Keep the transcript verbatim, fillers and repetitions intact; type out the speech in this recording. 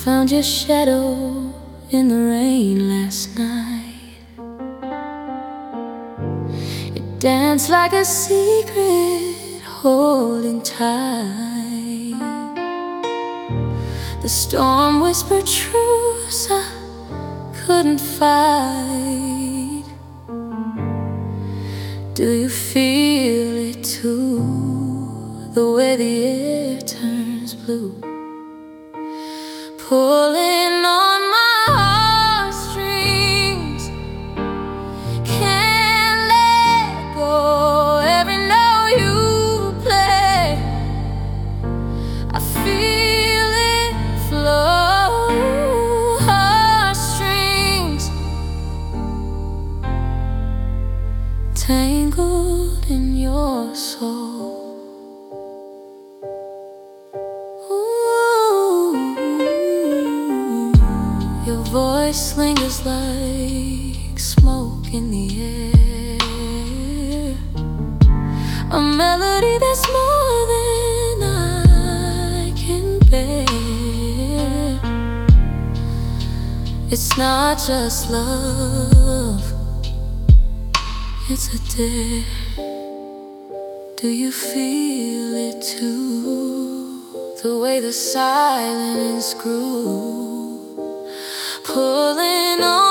found your shadow in the rain last night. It danced like a secret, holding tight. The storm whispered truths I couldn't fight. Do you feel it too? The way the air turns blue, pulling on my heartstrings. Can't let go. Every note you play, I feel it flow. Heartstrings tangled in your soul. Your voice lingers like smoke in the air, a melody that's more than I can bear. It's not just love, it's a dare. Do you feel it too? The way the silence grew, pulling on